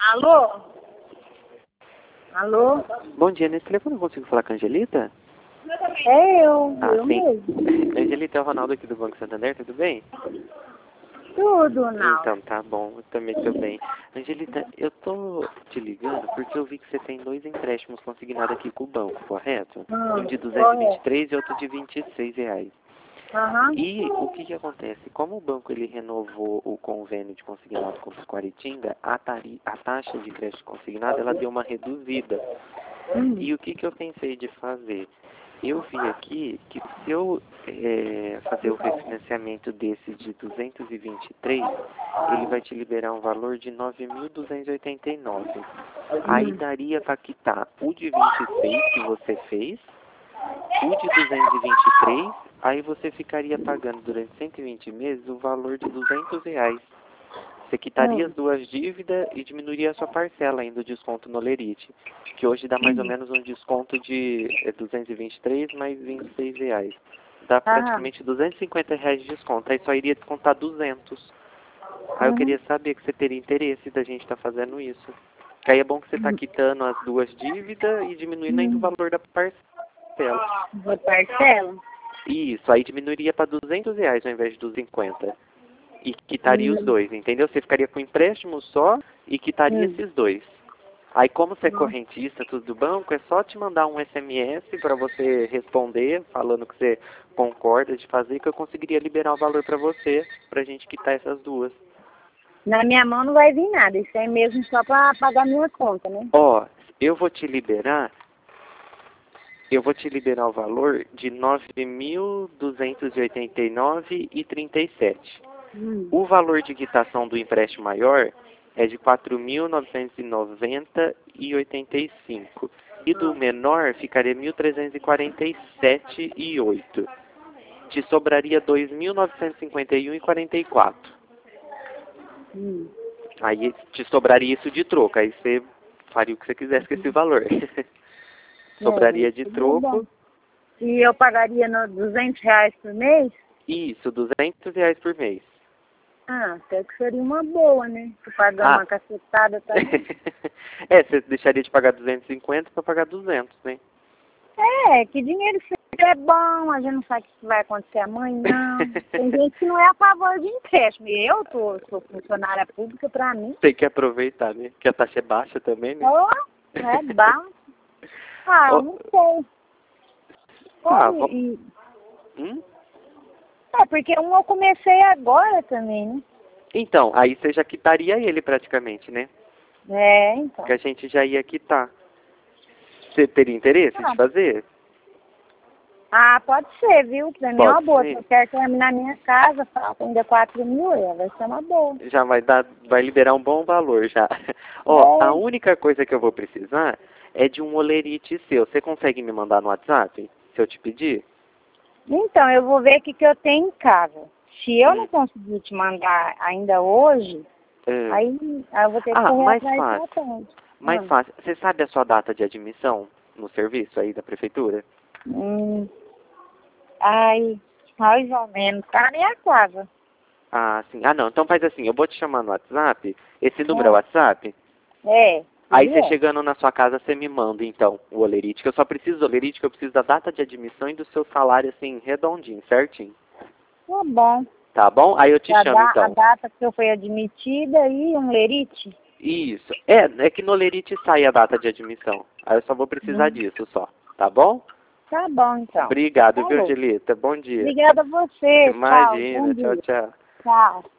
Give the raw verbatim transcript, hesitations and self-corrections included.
Alô? Alô? Bom dia, nesse telefone eu consigo falar com a Angelita? É eu, Ah, eu sim. mesmo. Angelita, é o Ronaldo aqui do Banco Santander, tudo bem? Tudo, não. Então, tá bom, eu também tô bem. Angelita, eu tô te ligando porque eu vi que você tem dois empréstimos consignados aqui com o banco, correto? Hum, Um de duzentos e vinte e três e outro de vinte e seis reais. Aham. E o que que acontece? Como o banco ele renovou o convênio de consignado com o Quaritinga, a, tari, a taxa de crédito consignado ela deu uma reduzida. Hum. E o que que eu pensei de fazer? Eu vi aqui que se eu é, fazer o refinanciamento desse de duzentos e vinte e três, ele vai te liberar um valor de nove mil duzentos e oitenta e nove. Aí daria para quitar o de vinte e seis que você fez, o de duzentos e vinte e três, aí você ficaria pagando durante cento e vinte meses o valor de duzentos reais. Você quitaria Hum. as duas dívidas e diminuiria a sua parcela ainda, o desconto no Lerite, que hoje dá mais ou menos um desconto de é, duzentos e vinte e três mais vinte e seis reais. Dá Aham. praticamente duzentos e cinquenta reais de desconto, aí só iria descontar duzentos. Aí eu Uhum. queria saber que você teria interesse da gente estar fazendo isso. Que aí é bom que você está quitando as duas dívidas e diminuindo ainda o Hum. valor da parcela. Vou parcela? Isso, aí diminuiria para duzentos reais ao invés de dos cinquenta. E quitaria os Hum. dois, entendeu? Você ficaria com empréstimo só e quitaria Hum. esses dois. Aí como você é Hum. correntista, tudo do banco, é só te mandar um S M S para você responder, falando que você concorda de fazer, que eu conseguiria liberar o valor para você, pra gente quitar essas duas. Na minha mão não vai vir nada. Isso é mesmo só pra pagar minha conta, né? Ó, eu vou te liberar, eu vou te liberar o valor de nove mil duzentos e oitenta e nove reais e trinta e sete. Hum. O valor de quitação do empréstimo maior é de quatro mil novecentos e noventa reais e oitenta e cinco. E do menor ficaria mil trezentos e quarenta e sete reais e oito centavos. Te sobraria dois mil novecentos e cinquenta e um reais e quarenta e quatro centavos. Hum. Aí te sobraria isso de troco. Aí você faria o que você quisesse com esse valor. É, Sobraria de isso é bom. troco. E eu pagaria no duzentos reais por mês? Isso, duzentos reais por mês. Ah, até que seria uma boa, né? Se pagar Ah. uma cacetada também. É, você deixaria de pagar duzentos e cinquenta para pagar duzentos, né? É, que dinheiro sempre é bom, a gente não sabe o que vai acontecer amanhã. Tem gente que não é a favor de empréstimo. Eu tô, sou funcionária pública, pra mim. Tem que aproveitar, né? Que a taxa é baixa também, né? Oh, é bom. Ah, Ó, não sei. ah, Pode vamos... ir. Hum? É, porque um eu comecei agora também, né? Então, aí você já quitaria ele praticamente, né? É, então. Que a gente já ia quitar. Você teria interesse Ah, de fazer? ah, pode ser, viu? Pra mim é uma Pode boa. Se ser. eu quero terminar minha casa, falta ainda quatro mil, é, vai ser uma boa. Já vai dar, vai liberar um bom valor já. Ó, a É. única coisa que eu vou precisar é de um olerite seu. Você consegue me mandar no WhatsApp, se eu te pedir? Então, eu vou ver o que, que eu tenho em casa. Se eu não Hum. conseguir te mandar ainda hoje, É. aí, aí eu vou ter que Ah, correr mais atrás da fácil. tarde. Mais Hum. fácil. Você sabe a sua data de admissão no serviço aí da prefeitura? Hum. Ai, mais ou menos. Tá na minha casa. Ah, sim. Ah, não. Então faz assim, eu vou te chamar no WhatsApp. Esse número é o Hum. WhatsApp? É, Aí ele você é. chegando na sua casa, você me manda, então, o olerite. Que eu só preciso do olerite, que eu preciso da data de admissão e do seu salário, assim, redondinho, certinho. Tá bom. Tá bom? Aí eu te A, chamo, da, a então. data que eu fui admitida e um lerite. Isso. É, é que no olerite sai a data de admissão. Aí eu só vou precisar Hum. disso, só. Tá bom? Tá bom, então. Obrigado, viu, Falou. Angelita? Bom dia. Obrigada a você. Tchau. Bom Imagina. Tchau, dia. tchau. Tchau.